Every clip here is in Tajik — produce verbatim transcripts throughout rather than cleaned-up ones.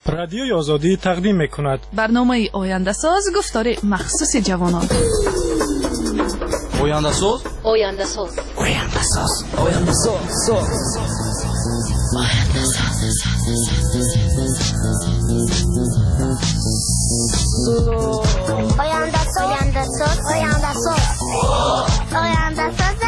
رادیوی آزادی تقدیم می‌کند برنامه آینده ساز گفتار مخصوص جوانان. آینده ساز آینده ساز آینده ساز آینده ساز آینده ساز آینده ساز آینده ساز آینده ساز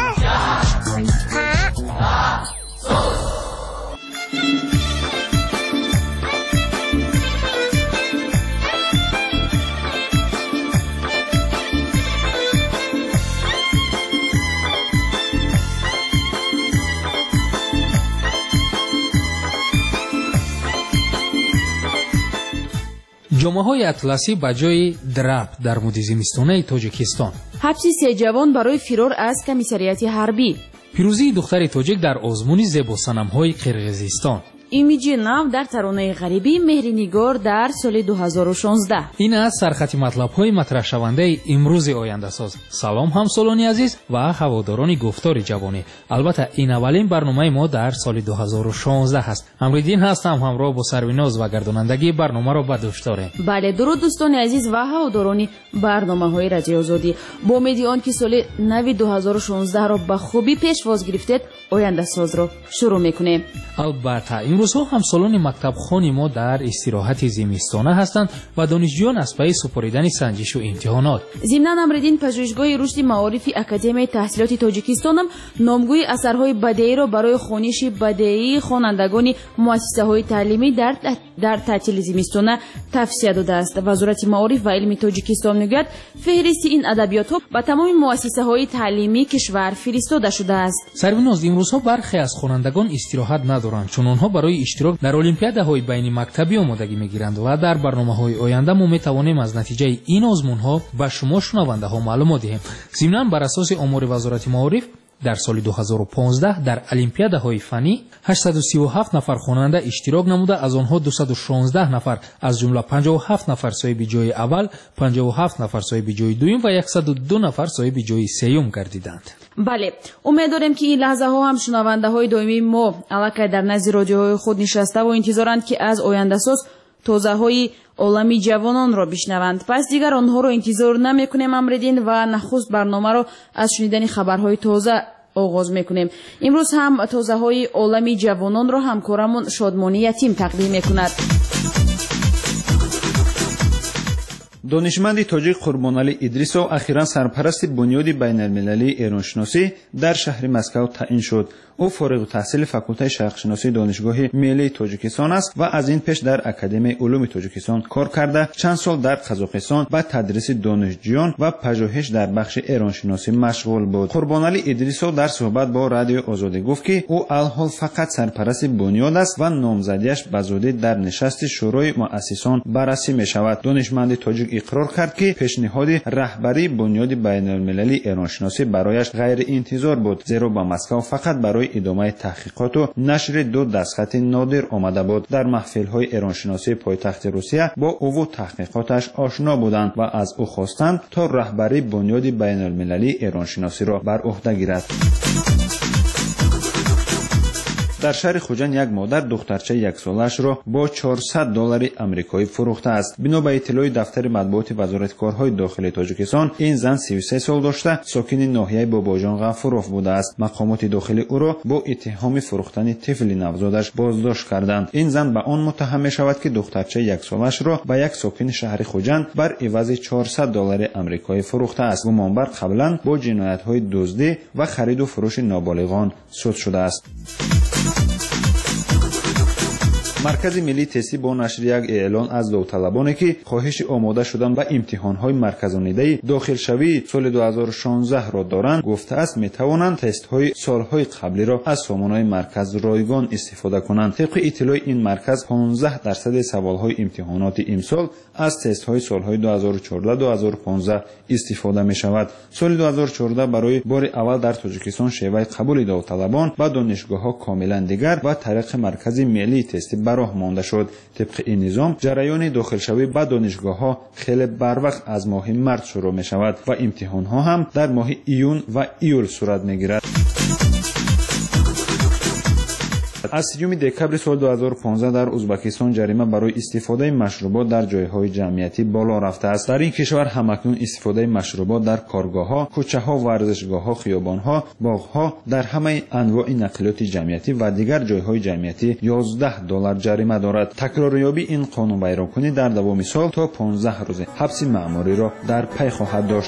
ҷомаҳои атласӣ ба ҷои драб дар мудди зимистонаи тоҷикистон. ҳабси се ҷавон барои фирор аз комиссарияти ҳарбӣ. пирӯзии духтари тоҷик дар озмуни зебосанамҳои қирғизистон. имиҷи нав дар таронаи ғарибӣ меҳринигор дар соли дуҳазору шонздаҳ. ин аст сархати матлабҳои матраҳшавандаи имрӯзи ояндасоз. салом ҳамсолони азиз ва ҳаводорони гуфтори ҷавонӣ. албатта ин аввалин барномаи мо дар соли дуҳазору шонздаҳ аст. амриддин ҳастам, ҳамроҳ бо сарвиноз ва гардонандагии барномаро ба дӯш дорем. бале, дуруд дӯстони азиз ва ҳаводорони барномаҳои радиои озодӣ. бо умеди он ки соли нави дуҳазору шонздаҳро ба хубӣ пешвоз гирифтед, ояндасозро шурӯъ мекунем. албатта имрӯзҳо ҳамсолони мактабхони мо дар истироҳати зимистона ҳастанд ва донишҷӯён аз пайи супоридани санҷишу имтиҳонот. зимнан амриддин пажӯҳишгоҳи рушди маорифи академияи таҳсилоти тоҷикистонам номгӯи асарҳои бадеиро барои хониши бадеии хонандагони муассисаҳои таълимӣ дар дар таътили зимистона тавсия додааст. вазорати маориф ва илми тоҷикистон мегӯяд феҳристи ин адабиётҳо ба тамоми муассисаҳои таълимии кишвар фиристода шудааст. сарвиноз, имрӯзҳо бархе аз хонандагон истироҳат надоранд, чун онҳо барои иштирок дар олимпиадаҳои байни мактабӣ омодагӣ мегиранд ва дар барномаҳои оянда мо метавонем аз натиҷаи ин озмунҳо ба шумо шунавандаҳо маълумот диҳем. зимнан бар асоси омори вазорати маориф дар соли дуҳазору понздаҳ дар олимпиадаҳои фанӣ ҳаштсаду сию ҳафт нафар хонанда иштирок намуда, аз онҳо дусаду шонздаҳ нафар аз ҷумла панҷоҳу ҳафт нафар соҳиби ҷои аввал, панҷоҳу ҳафт нафар соҳиби ҷои дуюм ва яксаду ду нафар соҳиби ҷои сеюм гардиданд. бале, умед дорем ки ин лаҳзаҳо ҳам шунавандаҳои доимии мо аллакай дар назди родиоҳои худ нишаставу интизоранд ки аз ояндасоз тозаҳои олами ҷавононро бишнаванд. пас дигар онҳоро интизор намекунем амридин ва нахуст барномаро аз шунидани хабарҳои тоза оғоз мекунем. имрӯз ҳам тозаҳои олами ҷавононро ҳамкорамон Шодмони Ятим тақдим мекунад. донишманди тоҷик Қурбонали Идрисов ахиран сарпарасти бунёди байналмилалии эроншиносӣ дар шаҳри Москав таъин шуд. ӯ фориғу таҳсили факултаи шарқшиносии донишгоҳи миллии Тоҷикистон аст ва аз ин пеш дар Академияи улуми Тоҷикистон кор карда, чанд сол дар Қазоқистон ба тадриси донишҷӯён ва пажӯҳиш дар бахши эроншиносӣ машғул буд. Қурбонали Идрисов дар суҳбат бо Радиои Озодӣ гуфт, ки ӯ алҳол фақат сарпарасти бунёд аст ва номзадиаш ба зудӣ дар нишасти шӯрои муассисон баррасӣ мешавад. донишманди тоҷик иқрор кард, ки пешниҳоди раҳбарии бунёди байналмилалии эроншиносӣ барояш ғайриинтизор буд, зеро ба Москав фақат барои идомаи таҳқиқоту нашри ду дастхати нодир омада буд. дар маҳфилҳои эроншиносии пойтахти Русия бо ӯву таҳқиқоташ ошно буданд ва аз ӯ хостанд, то раҳбарии бунёди байналмилалии эроншиносиро бар уҳда гирад. дар шаҳри Хуҷанд як модар духтарчаи яксолаашро бо чорсад доллари амрикоӣ фурӯхтааст. бино ба иттилои дафтари матбуоти вазорати корҳои дохилии Тоҷикистон, ин зан сию се сол дошта, сокини ноҳияи Бобоҷон Ғафуров будааст. мақомоти дохилӣ ӯро бо иттиҳоми фурӯхтани тифли навзодаш боздошт карданд. ин зан ба он муттаҳам мешавад, ки духтарчаи яксолаашро ба як сокини шаҳри Хуҷанд бар ивази чорсад доллари амрикоӣ фурӯхтааст. гумонбар қаблан бо ҷиноятҳои дуздӣ ва хариду фурӯши ноболиғон суд шудааст. маркази миллии тестӣ бо нашри як эълон аз довталабоне ки хоҳиши омода шудан ба имтиҳонҳои марказонидаи дохилшавии соли дуҳазору шонздаҳро доранд, гуфтааст метавонанд тестҳои солҳои қаблиро аз сомонаи марказ ройгон истифода kunand. طبق اطلاع این مرکز پانزده درصد سوالهای امتحانات امسال از تست‌های سالهای دو هزار و چهارده دو هزار و پانزده استفاده می‌شود. سال دو هزار و چهارده برای بار اول در تاجیکستان شیوه قبول داوطلبان به دانشگاه‌ها کاملا دیگر و طریق مرکز ملی تست به راه مانده شد. طبق این نظام جریان داخلشوی به دانشگاه‌ها خیلی بروقت از ماه مارس شروع می‌شود و امتحان‌ها هم در ماه ایون و ایول صورت می‌گیرد. аз сеюми декабри соли дуҳазору понздаҳ дар ӯзбекистон ҷарима барои истифодаи машрубот дар ҷойҳои ҷамъиятӣ боло рафтааст. дар ин кишвар ҳамакнун истифодаи машрубот дар коргоҳҳо, кӯчаҳо, варзишгоҳҳо, хиёбонҳо, боғҳо, дар ҳамаи анвои нақлиёти ҷамъиятӣ ва дигар ҷойҳои ҷамъиятӣ ёздаҳ доллар ҷарима дорад. такрорёбии ин қонунвайронкунӣ дар давоми сол то понздаҳ рӯзи ҳабси маъмуриро дар пай хоҳад дошт.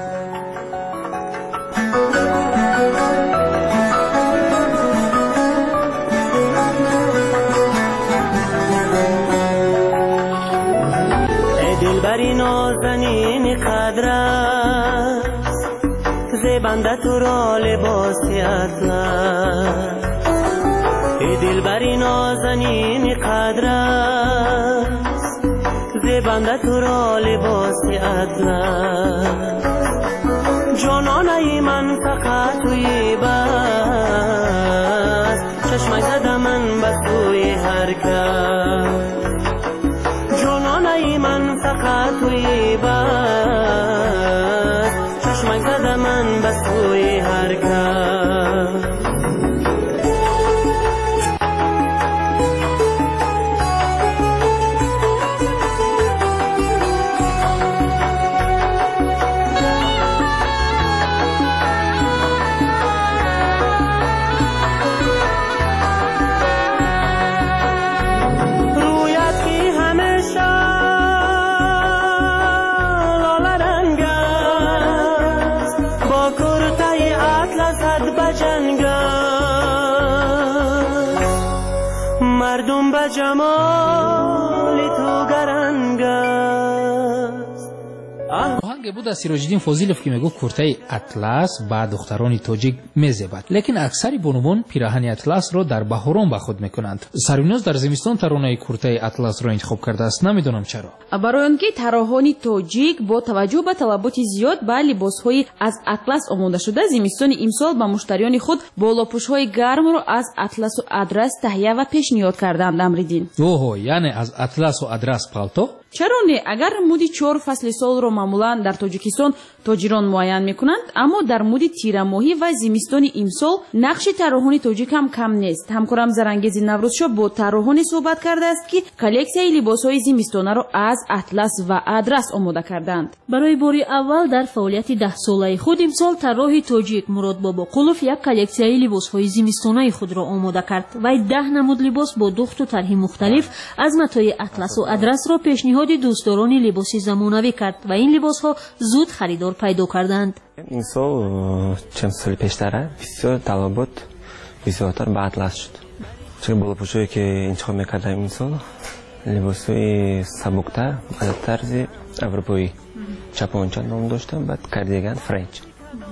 دلبری نازنین قدر است زیبنده تو را لباسی اطلس ای دلبری نازنین قدر است زیبنده تو را لباسی اطلس جانانه من فقط توی بس چشمک زده من به سوی هر کس جانانه من فقط توی بس چشمک زده من به سوی هر کس مردم به جمال تو گرنگ است. آهنگ بود از سیراج‌الدین فاضلов که میگفت کرته اطلس با دختران تاجیک میزبد، لیکن اکثر بانوان پیراهن اطلس را در بهاران به خود میکنند. سریناز در زمستان ترانه کرته اطلس را انتخاب کرده است، نمیدونم چرا. برای آنکه ترانه‌های تاجیک با توجه به طلبات زیاد به لباس‌های از اطلس آماده شده، زمستان امسال به مشتریان خود بالاپوش‌های گرم را از اطلس و ادرس تهیه و پیشنهاد کردند. امریدین اوه، یعنی از اطلس و ادرس پالتو؟ چرا نه؟ اگر مودی چهار فصل سال را معمولا در تاجیکستان تاجران معین میکنند، اما در مودی تیر ماهی و زمستان امسال نقش طراحان تاجیک هم کم نیست. همکارم زرانگیز نوروزشاه با طراحان صحبت کرده است که کلکسیای لباس‌های زمستانه را از اطلس و ادرس آماده کردند. برای بار اول در فعالیت ده ساله خود امسال طراح تاجیک مراد باباقولوف یک کلکسیای لباس‌های زمستانه خود را آماده کرد و ده نمود لباس با دخت و طرح مختلف از متای اطلس و ادرس را پیشنهاد دوستداران لباس زمانوی کرد و این لباس‌ها زود خریدار پیدا کردند. این سال چند سال پیشتر بسیار طلبات بسیارتر به اطلس شد. چون بالاپوشایی که انتخاب می‌کردم این سال لباس‌های سبکتر از طرز اروپایی چپانچا نام داشتن، بعد کاردیگان فرنچ.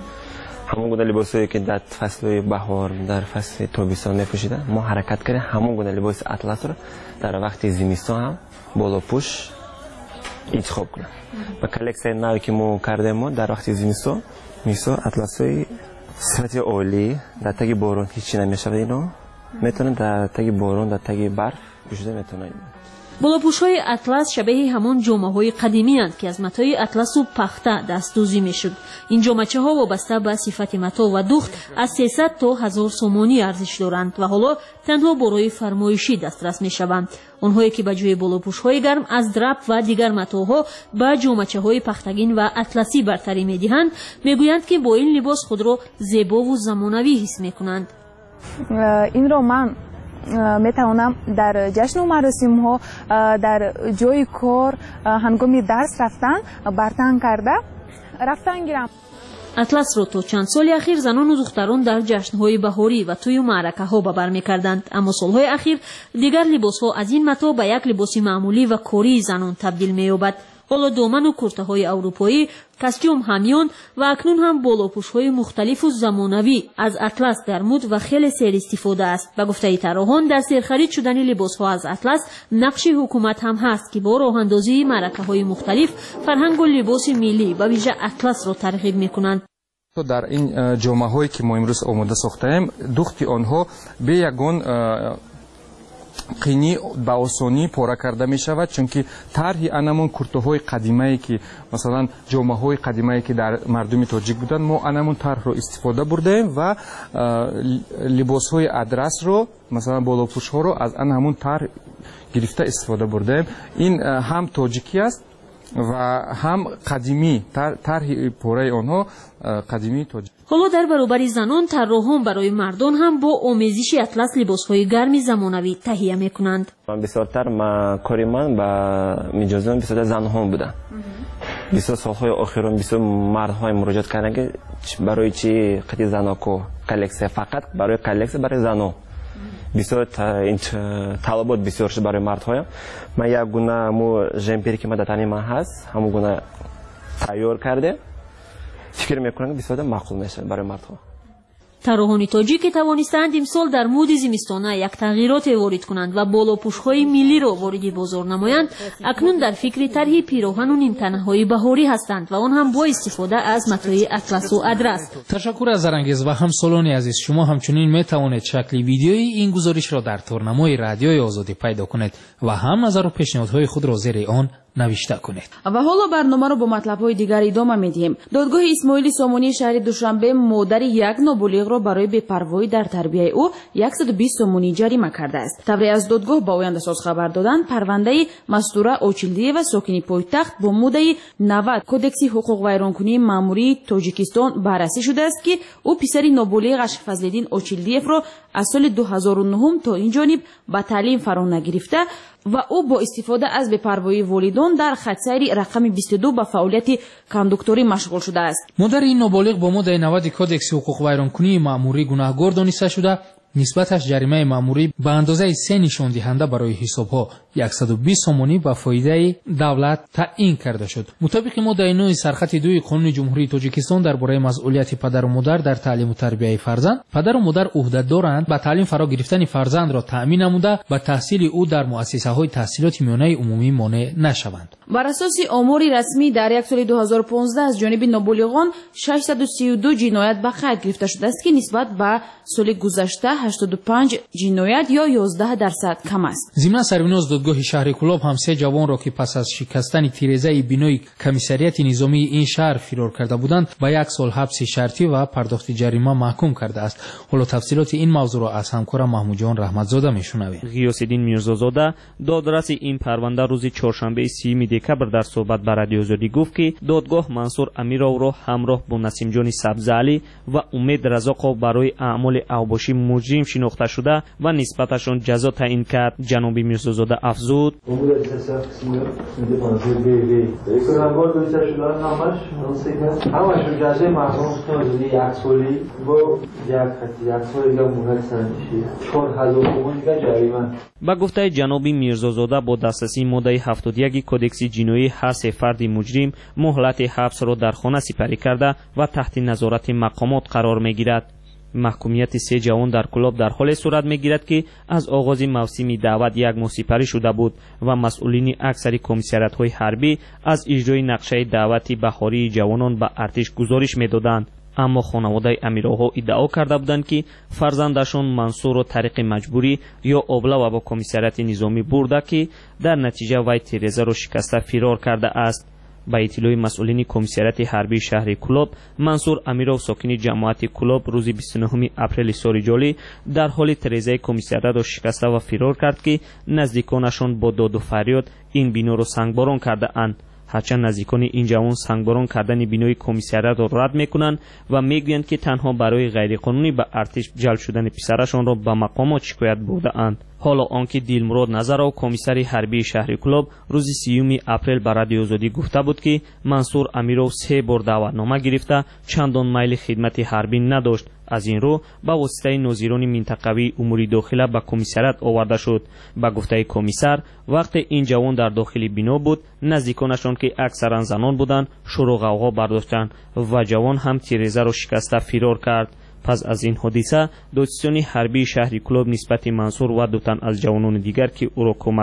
همون گونه لباسایی که در فصل بهار در فصل تابستان می‌پوشیدن، ما حرکت کردیم همون گونه لباس اطلس را در وقت زمستان هم بالاپوش انتخاب کنم. با کلکسیای نوی که ما کردیم ما در وقت زمستان مثلا اطلس‌های سطح عالی در تگ بارون هیچی نمیشه اینا میتونن در تگ بارون در تگ برف پوشیده میتونن. بالاپوش‌های اطلس شبیه همان جامه‌های قدیمی اند که از متای اطلس و پخته دستدوزی میشد. این جامه‌ها وابسته به صفت متا و دوخت از سیصد تا هزار سومانی ارزش دارند و حالا تنها برای فرمایشی دسترس میشوند. آنهایی که به جای بالاپوش‌های گرم از درپ و دیگر متاها به جامه‌های پختگین و اطلسی برتری می‌دهند، میگویند که با این لباس خود را زیبا و زمانوی حس می‌کنند. این رو من میتوانم در جشن و مراسم ها در جای کار هنگام درس رفتن برتن کرده رفتن گیرم. اطلس را تا چند سال اخیر زنان و دختران در جشن‌های بهاری و توی معرکه‌ها به بر می‌کردند، اما سال‌های اخیر دیگر لباس‌ها از این متا به یک لباس معمولی و کاری زنان تبدیل می‌یابد. حالا دامن و کرته‌های اروپایی، کاستیوم همیان و اکنون هم بالاپوش‌های مختلف و زمانوی از اطلس در مد و خیلی سیر استفاده است. به گفته طراحان در سرخرید شدن لباس‌ها از اطلس نقش حکومت هم هست که با راه‌اندازی معرکه‌های مختلف فرهنگ و لباس ملی و ویژه اطلس را ترغیب می‌کنند. در این جامه‌هایی که ما امروز آماده ساختیم، دخت آنها به یگان қини ба осонӣ пора карда мешавад, чунки тарҳи анамон куртуҳои қадимае ки масалан ҷомаҳои қадимае ки дар мардуми тоҷик буданд, мо анамон тарҳро истифода бурдаем ва либосҳои адрасро, масалан болопӯшҳоро аз ан ҳамун тарҳ гирифта истифода бурдаем. Ин ҳам тоҷикӣ аст ва ҳам қадимӣ, тарҳи пораи онҳо қадимии тоҷик. ҳоло дар баробари занон тарроҳон барои мардон ҳам бо омезиши атлас либосҳои гарми замонавӣ таҳия мекунанд. бисёртар кори ман ба миҷозон бисёртар занҳон буда. бисёр солҳои охирон бисёр мардҳои муроҷиат карданд ки барои чӣ қати заноко коллексия, фақат барои коллексия барои зано. бисёр талабот бисёр шуд барои мардҳоям. Ман як гуна мо жемпери ки ма дар тани ман ҳаст, ҳамон гуна тайёр карде. фикр мекунам ки бисёр маъқул мешавад барои мардҳо. тарроҳони тоҷик ки тавонистанд имсол дар муди зимистона як тағйироте ворид кунанд ва болопӯшҳои миллиро вориди бозор намоянд, акнун дар фикри тарҳи пироҳану нимтанаҳои баҳорӣ ҳастанд ва он ҳам бо истифода аз матои атласу адрас. ташаккур аз зарангез ва ҳамсолони азиз. шумо ҳамчунин метавонед шакли видеои ин гузоришро дар торнамои радиои озодӣ пайдо кунед ва ҳам назару пешниҳодҳои худро зери он навишта кунед. ва ҳоло барномаро бо матлабҳои дигар идома медиҳем. додгоҳи исмоили сомонии шаҳри душанбе модари як нобулиғро барои бепарвоӣ дар тарбияи ӯ сад و بیست сомонӣ ҷарима кардааст. табре аз додгоҳ ба ояндасоз хабар доданд, парвандаи Мастура Очилдиева сокини пойтахт бо муддаи навад Кодекси ҳуқуқ вайронкунии маъмурии Тоҷикистон баррасӣ шудааст ки ӯ писари нобулиғ Ашқ Фазлиддин Очилдиевро аз соли ду ҳазору нӯҳум то ин ҷониб ба таълим фаро нагирифта ва ӯ бо истифода аз бепарвоии волидон дар хатсайри рақами бисту ду ба фаъолияти кондукторӣ машғул шудааст. модари ин ноболиғ бо моддаи навади Кодекси ҳуқуқ вайронкунии маъмурӣ гунаҳгор дониста шуда, нисбаташ ҷаримаи маъмурӣ ба андозаи се нишондиҳанда барои ҳисобҳо сад و بیست сомонӣ ба фоидаи давлат таъин карда шуд. мутобиқи моддаи нӯи сархати дуи Қонуни Ҷумҳурии Тоҷикистон дар бораи масъулияти падару модар дар таълиму тарбияи фарзанд, падару модар ӯҳдадоранд ба таълим фаро гирифтани фарзандро таъмин намуда ба таҳсили ӯ дар муассисаҳои таҳсилоти миёнаи умумӣ монеъ нашаванд. бар асоси омори расмӣ дар як соли ду ҳазору понздаҳ аз ҷониби нобулиғон шашсаду си و دو ҷиноят ба қайд гирифта шудааст ки нисбат ба соли гузашта ҳаштоду панҷ ҷиноят ё ёздаҳ дарсад кам аст. зимна сарвиноз додгоҳи шаҳри Кӯлоб ҳам се ҷавонро ки пас аз шикастани тирезаи бинои комиссарияти низомии ин шаҳр фирор карда буданд ба як сол ҳабси шартӣ ва пардохти ҷарима маҳкум кардааст. ҳоло тафсилоти ин мавзӯъро аз ҳамкорам маҳмудҷон раҳматзода мешунавем. ғиёсиддин мирзозода додраси ин парванда рӯзи чоршанбеи сеюми декабр дар суҳбат ба радиоозодӣ гуфт ки додгоҳ Мансур Амировро ҳамроҳ бо Насимҷони Сабзаалӣ ва Умед Разоқов барои аъмоли авбошӣ муҷрим шинохта шуда ва нисбаташон ҷазо таъин кард. ҷаноби Мирзозода афзуд: ба гуфтаи ҷаноби Мирзозода бо дастасии моддаи ҳафтоду як Кодекси ҷиноӣ ҳар се фарди муҷрим муҳлати ҳабсро дар хона сипарӣ карда ва таҳти назорати мақомот қарор мегирад. маҳкумияти се ҷавон дар Кӯлоб дар ҳоле сурат мегирад ки аз оғози мавсими даъват як моҳ сипарӣ шуда буд ва масъулини аксари комиссариятҳои ҳарбӣ аз иҷрои нақшаи даъвати баҳории ҷавонон ба артиш гузориш медоданд. аммо хонаводаи Амировҳо иддао карда буданд ки фарзандашон Мансурро тариқи маҷбурӣ ё облава ба комиссарияти низомӣ бурда ки дар натиҷа вай тирезаро шикаста фирор карда аст. ба иттилои масъулини комиссарияти ҳарбии шаҳри Кӯлоб, Мансур Амиров сокини ҷамоати Кӯлоб рӯзи бисту нӯҳуми апрели соли ҷолӣ дар ҳоли тирезаи комиссариятро шикаста ва фирор кард ки наздиконашон бо доду фарёд ин биноро сангборон кардаанд. ҳарчанд наздикони ин ҷавон сангборон кардани бинои комиссариятро рад мекунанд ва мегӯянд ки танҳо барои ғайриқонунӣ ба артиш ҷалб шудани писарашонро ба мақомот шикоят бурдаанд. ҳоло он ки Дилмурод Назаров, комиссари ҳарбии шаҳри Кӯлоб, рӯзи сеюми апрел ба радиоозодӣ гуфта буд ки Мансур Амиров се бор даъватнома гирифта чандон майли хидмати ҳарбӣ надошт. аз ин рӯ ба воситаи нозирони минтақавии умури дохила ба комиссарият оварда шуд. ба гуфтаи комиссар, вақте ин ҷавон дар дохили бино буд, наздиконашон ки аксаран занон буданд, шуру ғавғо бардоштанд ва ҷавон ҳам тирезаро шикаста фирор кард. пас аз ин ҳодиса додистони ҳарбии шаҳри Кӯлоб нисбати Мансур ва ду тан аз ҷавонони дигар ки ӯро кӯмак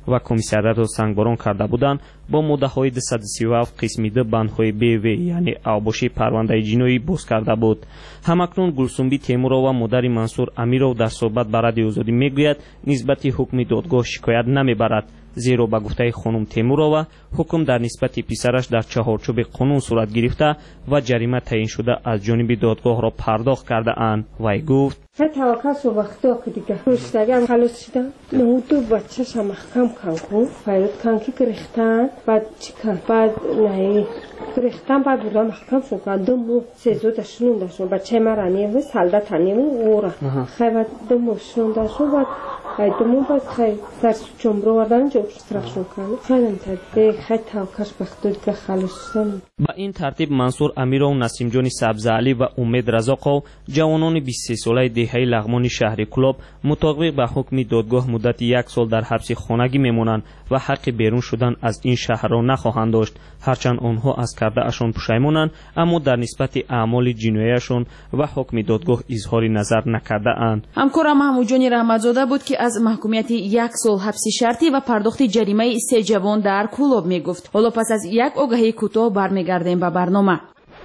ва комиссариатро сангборон карда буданд бо моддаҳои дусад си ҳафт қисми ду бандҳои бв яъне авбоши парвандаи ҷиноӣ боз карда буд. ҳамакнун гулсумби темурова модари мансур амиров дар суҳбат ба радиои озодӣ мегӯяд нисбати ҳукми додгоҳ шикоят намебарад, зеро ба гуфтаи хонум темурова ҳукм дар нисбати писараш дар чаҳорчӯби қонун сурат гирифта ва ҷарима таъиншуда аз ҷониби додгоҳро пардохт кардаанд. вай гуфт: توکل و وقتی که دیگه روستگی خلاص شدم نهودو بچه شمخکم کنکو فایل کنکی گرفتن بعد چیکار بعد نه گرفتن بعد بودا مخکم شد دو مو سزو داشتون داشتون بچه مرانی و سالدا تنیم اورا خیلی بعد دو موشون داشتون بعد دو مو بعد خیلی سر جمرو وردن جو استراشون کنم خیلی انتظاری خیلی توکلش وقتی دیگه خلاص شدم. با این ترتیب منصور امیرov насимҷони сабзаалӣ ва умед разоқов ҷавонони بیست و سه ساله деҳаи лағмони шаҳри кӯлоб мутобиқ ба ҳукми додгоҳ муддати як сол дар ҳабси хонагӣ мемонанд ва ҳаққи берун шудан аз ин шаҳрро нахоҳанд дошт. ҳарчанд онҳо аз кардаашон пушаймонанд, аммо дар нисбати аъмоли ҷинояшон ва ҳукми додгоҳ изҳори назар накардаанд. ҳамкорам маҳмудҷони раҳматзода буд ки аз маҳкумияти як сол ҳабси шартӣ ва пардохти ҷаримаи се ҷавон дар кӯлоб мегуфт. ҳоло пас аз як огаҳии кӯтоҳ бармегардем ба барнома.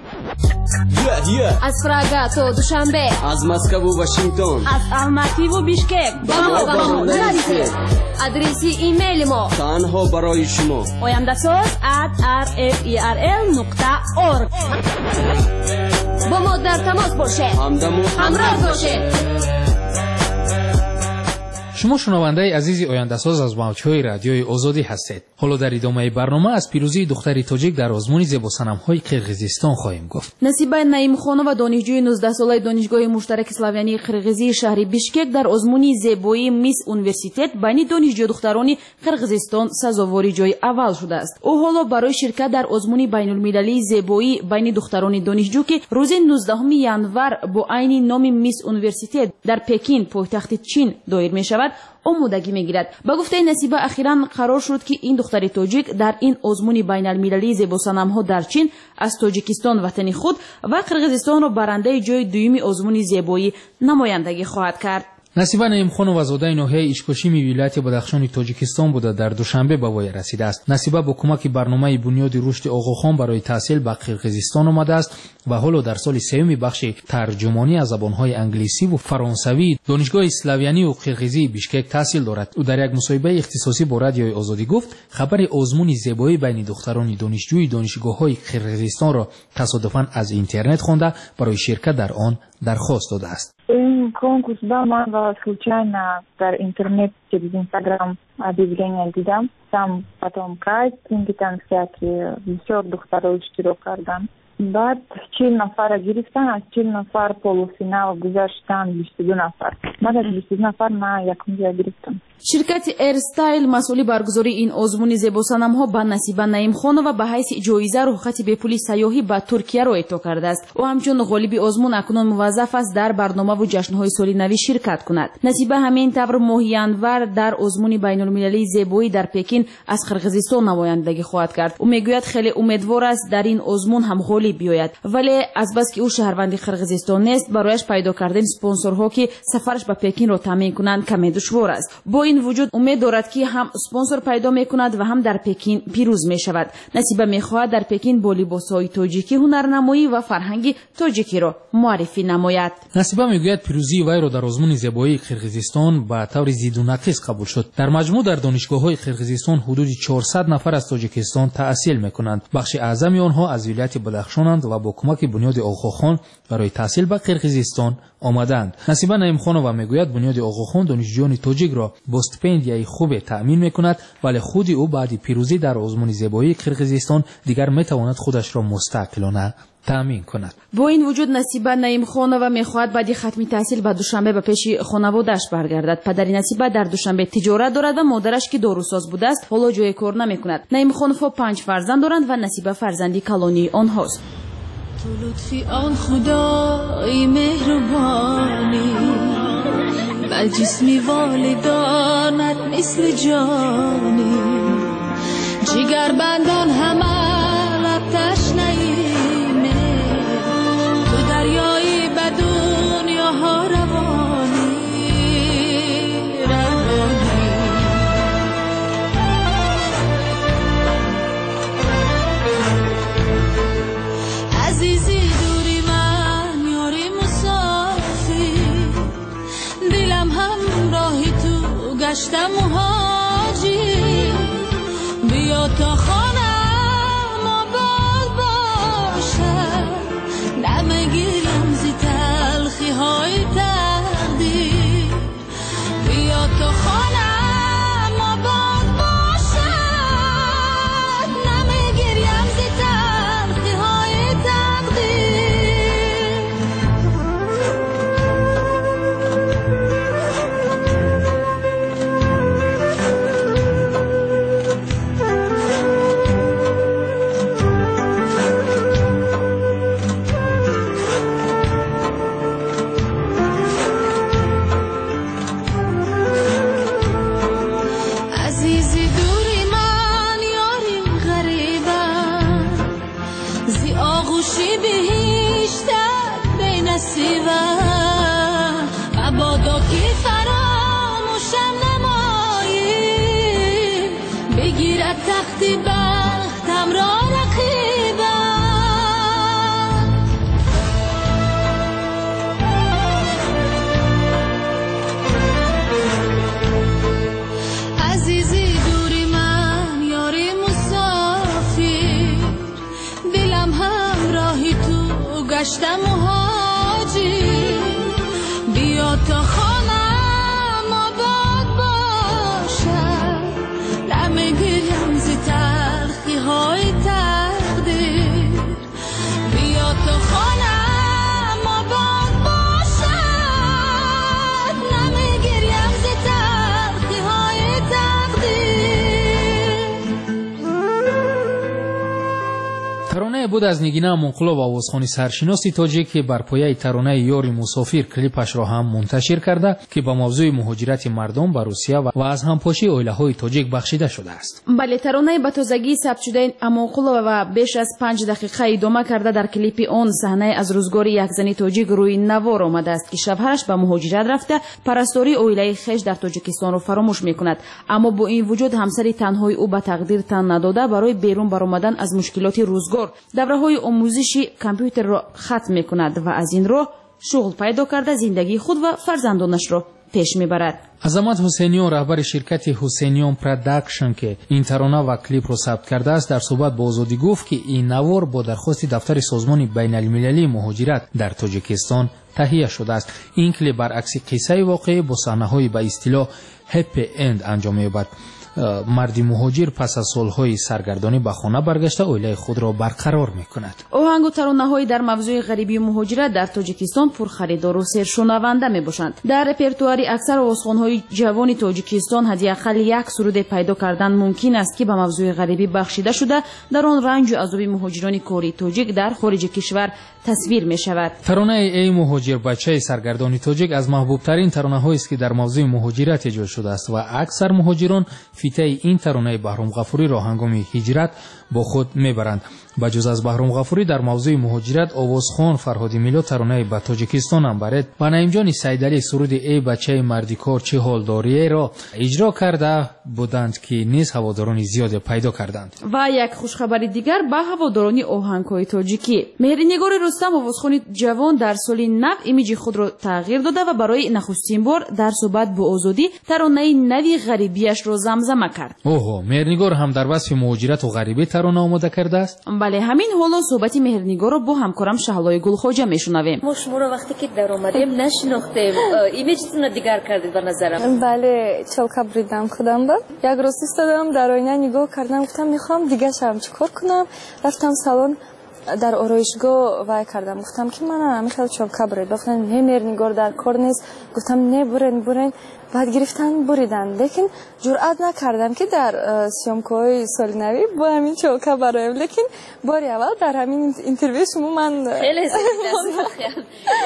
از پراگا تا دوشنبه، از مسکو و واشنگتن، از الماتی و بیشکک با ما با ما نرسید. آدرسی ایمیل ما تنها برای شما oyandasuz at r f e r l نقطه org. با ما در تماس باشه، همراه باشه. شما شنونده عزیزی آینده‌ساز از موج‌های رادیوی آزادی هستید. حالا در ادامه برنامه از پیروزی دختری تاجیک در آزمون زیباسنم‌های قرقیزستان خواهیم گفت. نصیبه نعیمخانова دانشجوی نوزده ساله دانشگاه مشترک اسلاویانی قرقیزی شهر بیشکک در آزمون زیبایی میس اونیورسیتت بین دانشجو دختران قرقیزستان سزاواری جای اول شده است. او حالا برای شرکت در آزمون بین‌المللی زیبایی بین دختران دانشجو که روز نوزدهم ینور با عین نام میس اونیورسیتت در پکین پایتخت چین دایر می‌شود آمادگی میگیرد. با گفته نصیبه اخیراً قرار شد که این دختر تاجیک در این آزمون بین‌المللی زیباسنم‌ها در چین از تاجیکستان وطن خود و قرقیزستان را برنده جای دوم آزمون زیبایی نمایندگی خواهد کرد. نصیبه نعیمخانова زاده ناحیه اشکاشیمی ولایت بدخشان تاجیکستان بوده در دوشنبه به وای رسیده است. نصیبه با کمک برنامه بنیاد رشد آقاخان برای تحصیل به قرقیزستان آمده است و حالا در سال سوم بخش ترجمانی از زبان‌های انگلیسی و فرانسوی دانشگاه اسلاویانی و قرقیزی بیشکک تحصیل دارد. او در یک مصاحبه اختصاصی با رادیوی آزادی گفت خبر آزمون زیبایی بین دختران دانشجوی دانشگاه‌های قرقیزستان را تصادفاً از اینترنت خوانده برای شرکت در آن درخواست داده است. این конкурс ба ман ва случайно дар интернет через Instagram объявление дидам. Там потом кастинги, там всякие бисёр духтаро иштирок кардан. بعد چهل نفر گرفتن، از چهل نفر پولوفینال گذاشتن بیست و دو نفر. بعد از بیست و دو نفر من یکم جا گرفتم. شرکت ایرستایل مسئول برگزاری این آزمون زیباسنم‌ها با نصیبه نعیمخانова به حیث جایزه رخصت به پول سیاحی به ترکیه را اعطا کرده است. او همچون غالب آزمون اکنون موظف است در برنامه و جشن‌های سال نو شرکت کند. نصیبه همین طور ماه ینور در آزمون بین‌المللی زیبایی در پکین از قرقیزستان نمایندگی خواهد کرد. او میگوید خیلی امیدوار است در این آزمون هم غالب بیاید، ولی از بس که او شهروند قرقیزستان نیست برایش پیدا کردن اسپانسرها که سفرش به پکین را تامین کنند کمی دشوار است. با این وجود امید دارد که هم اسپانسر پیدا میکند و هم در پکین پیروز میشود. نصیبه میخواهد در پکین با لباسهای تاجیکی هنرنمایی و فرهنگ تاجیکی را معرفی نماید. نصیبه میگوید پیروزی وی را در آزمون زیبایی قرقیزستان به طور زید و نقیص قبول شد. در مجموع در دانشگاه‌های قرقیزستان حدود چهارصد نفر از تاجیکستان تحصیل میکنند. بخش اعظم آنها از ولایت بدخشانند و با کمک بنیاد آقاخان برای تحصیل به قرقیزستان آمدند. نصیبه نعیمخانova میگوید بنیاد آقاخان دانشجویان تاجیک را با استیپندیای خوب تأمین میکند، ولی خود او بعد پیروزی در آزمون زیبایی قرقیزستان دیگر میتواند خودش را مستقلانه تأمین کند. با این وجود نصیبه نعیمخانova میخواهد بعد ختم تحصیل به دوشنبه به پیش خانواده‌اش برگردد. پدر نصیبه در دوشنبه تجارت دارد و مادرش که داروساز بوده است حالا جای کار نمیکند. نعیمخانova پنج فرزند دارند و نصیبه فرزندی کلانی آنهاست. تو لطفی آن خدای مهربانی بر جسمی والدانت مثل جانی جگر بندان همه لب تشنهیمه تو دریایی به دنیاها روانی روانی بیا تا خانم آباد باشد نمیگیرم زی تلخی های تقدیر بیا تا خانم آباد باشد نمیگیرم زی تلخی های تقدیر عزیزی دوری من یاریم غریبم زی آغوشی بهیشتر بی نصیبم مبادا که فراموشم نمایی بگیرد تختی بختم را رقیبم عزیزی دوری من یاری مسافر دلم همراهی تو گشتم مهاجر بیا تا خانم آباد باشد نمیگیرم زی تلخی های تقدیر بیا تا خانم آباد باشد نمیگیرم زی تلخی های ترانه بود از نگینه منقلاب آوازخوانی سرشناسی تاجیک که بر پایه ترانه یاری مسافر کلیپش را هم منتشر کرده که با موضوع مهاجرت مردم به روسیه و از همپاشی اویله‌های تاجیک بخشیده شده است. بله ترانه به تازگی ثبت شده امانقلاب و بیش از پنج دقیقه ادامه کرده در کلیپ آن صحنه از روزگار یک زن تاجیک روی نوار آمده است که شوهرش به مهاجرت رفته پرستاری اویله خویش در تاجیکستان را فراموش میکند اما با این وجود همسری تنهای او به تقدیر تن نداده برای بیرون برآمدن از مشکلات روزگار دوره‌های آموزشی کامپیوتر را ختم میکند و از این راه شغل پیدا کرده زندگی خود و فرزندانش را پیش میبرد. عظمت حسینیون رهبر شرکت حسینیون پروداکشن که این ترانه و کلیپ را ثبت کرده است در صحبت با آزادی گفت که این نوار با درخواست دفتر سازمان بین المللی مهاجرت در تاجیکستان تهیه شده است. این کلیپ برعکس قصه واقعی با صحنه‌های به اصطلاح هپی اند انجام می‌یابد. مردی مهاجر پس از سالهای سرگردانی به خانه برگشته اویله خود را برقرار میکند. آهنگ و ترانه‌های در موضوع غریبی و مهاجرت در تاجیکستان پرخریدار و سرشنونده میباشند. در رپرتوار اکثر آوازخوان‌های جوان تاجیکستان حداقل یک سرود پیدا کردن ممکن است که به موضوع غریبی بخشیده شده در آن رنج و عذاب مهاجران کوری تاجیک در خارج کشور تصویر می شود. ترانه ای مهاجر بچه سرگردانی تاجیک از محبوب ترین ترانه‌هایی است که در موضوع مهاجرت اجرا شده است و اکثر مهاجران فیته این ترانه بهرام غفوری را هنگام هجرت با خود میبرند. بجز از بهرام غفوری در موضوع مهاجرت آوازخوان فرهادی میلاد ترانه به تاجیکستان هم برد و نعیم جان سیدعلی سرود ای بچه مردیکار چه حال داری را اجرا کرده بودند که نیز هواداران زیاد پیدا کردند. و یک خوشخبر دیگر به هواداران آهنگ‌های تاجیکی. مهرنگار رستم آوازخوان جوان در سال نو ایمیج خود را تغییر داده و برای نخستین بار در صحبت با آزادی ترانه نوی غریبیش را زمزمه کرد. اوه مهرنگار هم در وصف مهاجرت و غریبی ترانه آماده کرده است. بله همین حالا صحبت مهرنگار را با همکارم شهلای گلخواجه میشنویم. ما شما را وقتی که در اومدیم نشناختیم ایمیجتون را دیگر کردید به نظرم. بله چالکا بریدم خودم را یک روز ایستادم در آینه نگاه کردم گفتم میخوام دیگه شم چیکار کنم رفتم سالن در آرایشگاه وای کردم گفتم که من همیشه چالکا برید گفتن نه مهرنگار در کار نیست گفتم نه برین برین بعد گرفتن بریدن لیکن جرئت نکردم که در سیامکوهای سال نوی با همین چالکا برایم لیکن باری اول در همین اینترویو شما من خیلی زیبا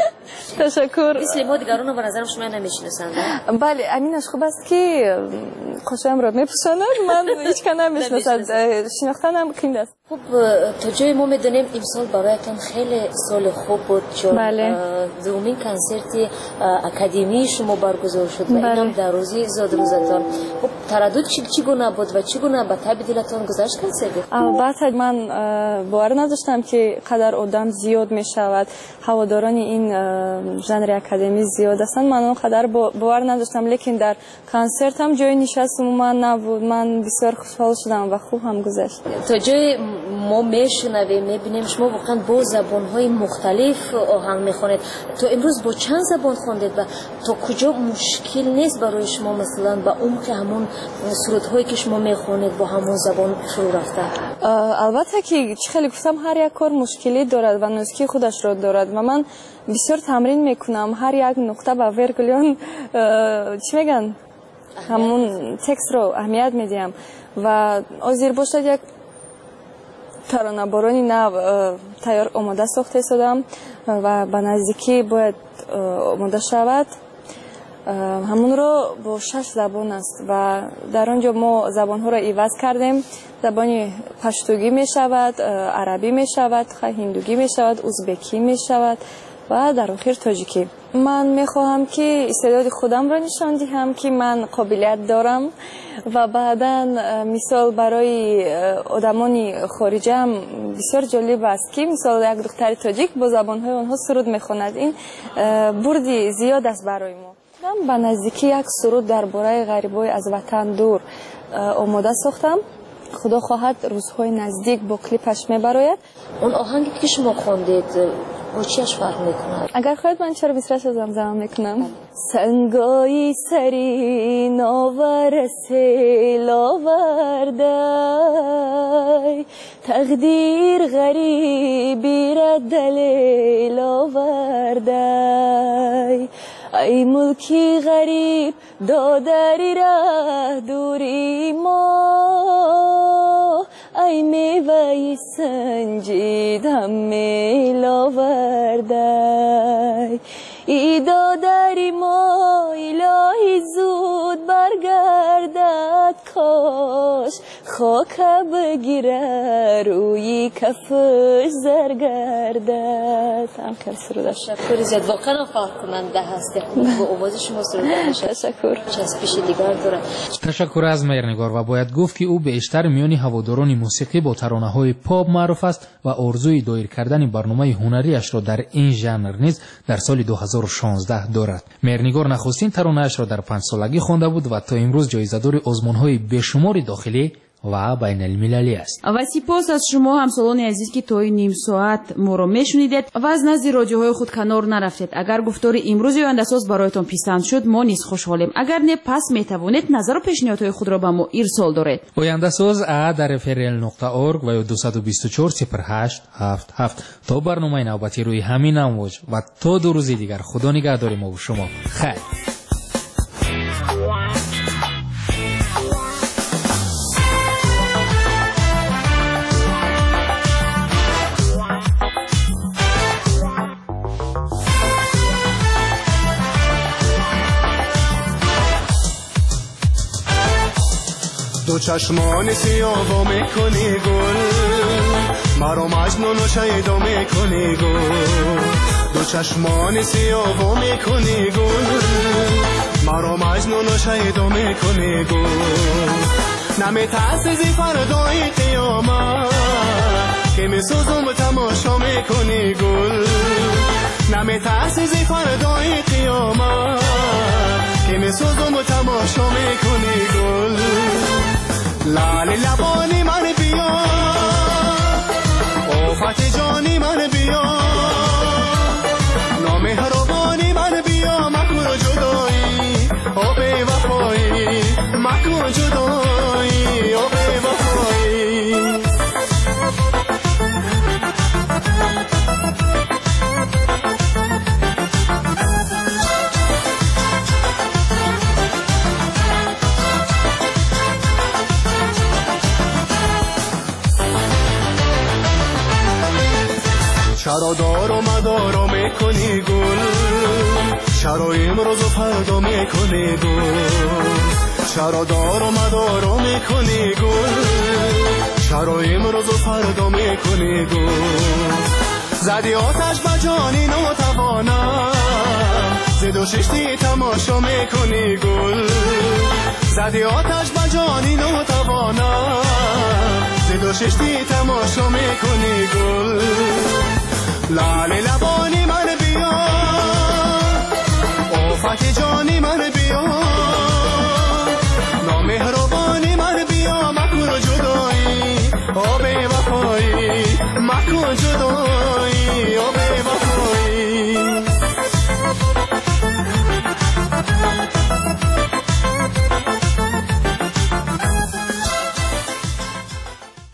تشکر. مثل ما دیگران رو به نظرم شما نمیشناسند. بله امینش خوب است که خوشم را میپوشاند من هیچ کس نمیشناسد شناختنم قیمت است. خب تا جای ما میدونیم امسال برایتان خیلی سال خوب بود چون بله. دومین کنسرت اکادمی شما برگزار شد و این میبینم در روزی زاد روزتان خب تردد چی چی گونه بود و چی گونه به طب دلتان گذشت کنسید؟ البته من باور نداشتم که قدر آدم زیاد میشود، هواداران این ژانر اکادمی زیاد هستند. من اون قدر باور نداشتم، لیکن در کنسرت هم جای نشستم من نبود. من بسیار خوشحال شدم و خوب هم گذشت. تا جای ما میشنویم میبینیم شما واقعا با زبان‌های مختلف آهنگ میخونید. تو امروز با چند زبان خوندید و تا کجا مشکل نیست برای شما مثلا با اون که همون سرودهایی که شما میخونید با همون زبان فرو رفته؟ البته که خیلی گفتم هر یک کار مشکلی دارد و نوسکی خودش را دارد و من بسیار تمرین میکنم هر یک نقطه به ورگلیون چی میگن همون تکست رو اهمیت میدیم و آزیر باشد یک ترانه بارانی نو تیار آماده ساخته شدم و به نزدیکی باید آماده شود. همون رو با شش زبان است و در آنجا ما زبان ها را عوض کردیم. زبان پشتوگی می شود، عربی می شود، هندوگی می شود، ازبکی می شود و در آخر تاجیکی. من می خواهم که استعداد خودم را نشان دهم که من قابلیت دارم و بعدا مثال برای آدمان خارجی هم بسیار جالب است که مثال یک دختر تاجیک با زبانهای آنها سرود می خواند. این بردی زیاد است برای ما. به نزدیکی یک سرود درباره غریبای از وطن دور آماده ساختم. خدا خواهد روزهای نزدیک با کلیپش میبراید. اون آهنگی که شما خواندید با چیش فرق میکنه؟ اگر خواهد من چرا بیشترش از زمزمه میکنم. سنگای سری ناور سیل آوردای تقدیر غریبی را دلیل آوردای ای ملکی غریب دادری را دوری ما ای میوه سنجیدم میل آوردای ای دادری ما الهی زود برگردد کاش خاک بگیره روی کفش زرگردد. هم کل سرودش تشکر زیاد واقعا فرق کننده هست با آواز شما سرودن میشه. تشکر. چسبش دیگر داره. تشکر از مهرنگار و باید گفت که او بیشتر میان هواداران موسیقی با ترانه‌های پاپ معروف است و آرزوی دایر کردن برنامه هنریش را در این ژانر نیز در سال دو هزار و شانزده دارد. مهرنگار نخستین ترانه‌اش را در پنج سالگی خوانده بود و تا امروز جایزه‌دار آزمون‌های بیشماری داخلی و بین المللی است. و سپاس از شما همسالان عزیز که تا این نیم ساعت ما را میشنیدید و از نزد رادیوهای خود کنار نرفتید. اگر گفتار امروز آینده‌ساز برایتان پسند شد ما نیز خوشحالیم. اگر نه پس میتوانید نظر و پیشنهادهای خود را به ما ارسال دارید. آینده‌ساز ا در اف ار ال نقطه اورگ و دو دو چهار صفر هشت هفت هفت تا برنامه نوبتی روی همین امواج و تا دو روز دیگر خدا نگهدار ما و شما. خیر. دو چشمان سیاه و میکنی گل مرا مجنون و شیدا میکنی گل دو چشمان سیاه و میکنی گل مرا مجنون و شیدا میکنی گل نمیترسی فردای قیامت که میسوزم و تماشا میکنی گل نمیترسی فردای قیامت که میسوزم و تماشا میکنی گل لال لبانی من بیا آفت جانی من بیا نامهربانی من بیا مکن جدایی آب وفایی مکن جدایی آب وفایی چرا دار و مدار و میکنی گل چرا امروز و فردا میکنی گل چرا دار و مدار و میکنی گل چرا امروز و فردا میکنی گل زدی آتش به جانی ناتوانم ز دو ششتی تماشا میکنی گل زدی آتش به جانی ناتوانم ز دو ششتی تماشا میکنی گل لعل لبانی من بیا آفت جانی من بیا نامهربانی من بیا مکن جدایی آب وفایی مکن جدایی آب